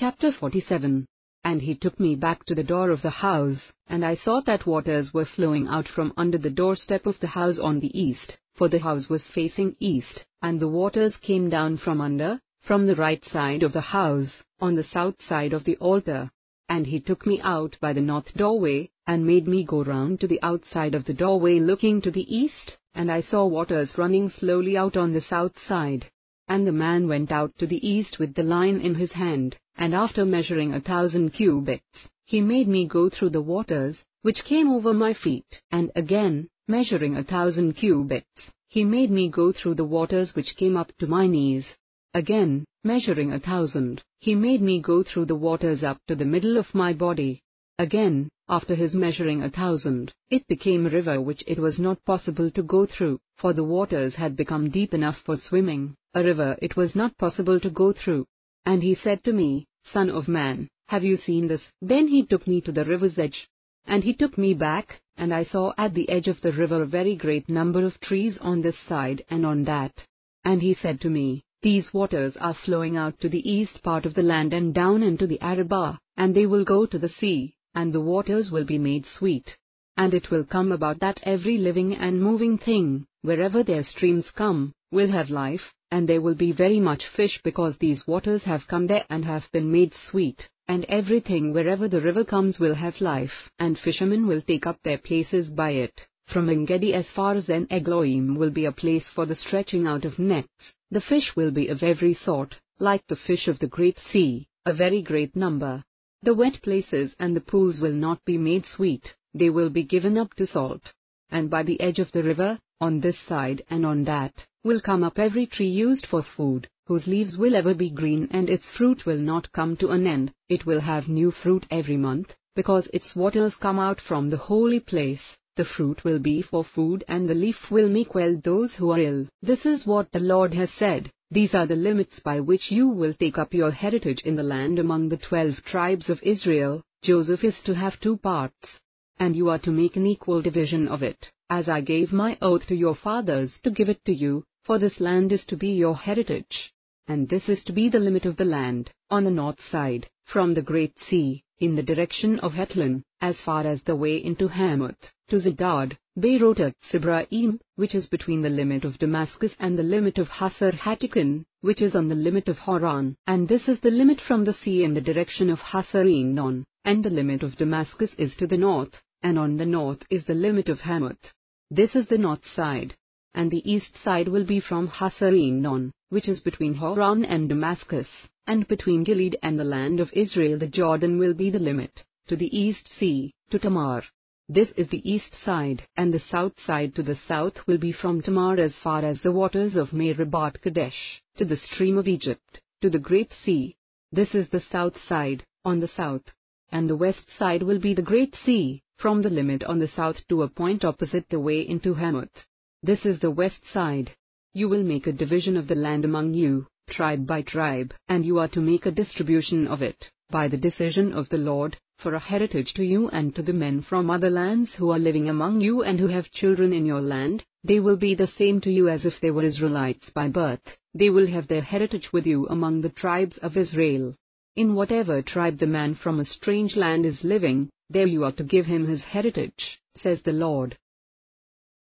Chapter 47. And he took me back to the door of the house, and I saw that waters were flowing out from under the doorstep of the house on the east, for the house was facing east, and the waters came down from under, from the right side of the house, on the south side of the altar. And he took me out by the north doorway, and made me go round to the outside of the doorway looking to the east, and I saw waters running slowly out on the south side. And the man went out to the east with the line in his hand, and after measuring 1,000 cubits, he made me go through the waters, which came over my feet, and again, measuring 1,000 cubits, he made me go through the waters which came up to my knees. Again, measuring 1,000, he made me go through the waters up to the middle of my body. Again, after his measuring 1,000, it became a river which it was not possible to go through, for the waters had become deep enough for swimming, a river it was not possible to go through. And he said to me, Son of man, have you seen this? Then he took me to the river's edge. And he took me back, and I saw at the edge of the river a very great number of trees on this side and on that. And he said to me, These waters are flowing out to the east part of the land and down into the Arabah, and they will go to the sea, and the waters will be made sweet. And it will come about that every living and moving thing, wherever their streams come, will have life, and there will be very much fish because these waters have come there and have been made sweet, and everything wherever the river comes will have life, and fishermen will take up their places by it. From En-gedi as far as En-egloim will be a place for the stretching out of nets. The fish will be of every sort, like the fish of the great sea, a very great number. The wet places and the pools will not be made sweet, they will be given up to salt. And by the edge of the river, on this side and on that, will come up every tree used for food, whose leaves will ever be green and its fruit will not come to an end, it will have new fruit every month, because its waters come out from the holy place. The fruit will be for food and the leaf will make well those who are ill. This is what the Lord has said. These are the limits by which you will take up your heritage in the land among the 12 tribes of Israel. Joseph is to have 2 parts. And you are to make an equal division of it, as I gave my oath to your fathers to give it to you, for this land is to be your heritage. And this is to be the limit of the land, on the north side, from the great sea, in the direction of Hethlon, as far as the way into Hamath, to Zedad, Beeroth Sibraim, which is between the limit of Damascus and the limit of Hasar Hatticon, which is on the limit of Haran, and this is the limit from the sea in the direction of Hasarenon, and the limit of Damascus is to the north, and on the north is the limit of Hamath. This is the north side. And the east side will be from Hasarenon, which is between Haran and Damascus, and between Gilead and the land of Israel the Jordan will be the limit, to the east sea, to Tamar. This is the east side, and the south side to the south will be from Tamar as far as the waters of Meribah Kadesh, to the stream of Egypt, to the great sea. This is the south side, on the south. And the west side will be the great sea, from the limit on the south to a point opposite the way into Hamath. This is the west side. You will make a division of the land among you, tribe by tribe, and you are to make a distribution of it, by the decision of the Lord, for a heritage to you and to the men from other lands who are living among you and who have children in your land. They will be the same to you as if they were Israelites by birth. They will have their heritage with you among the tribes of Israel. In whatever tribe the man from a strange land is living, there you are to give him his heritage, says the Lord.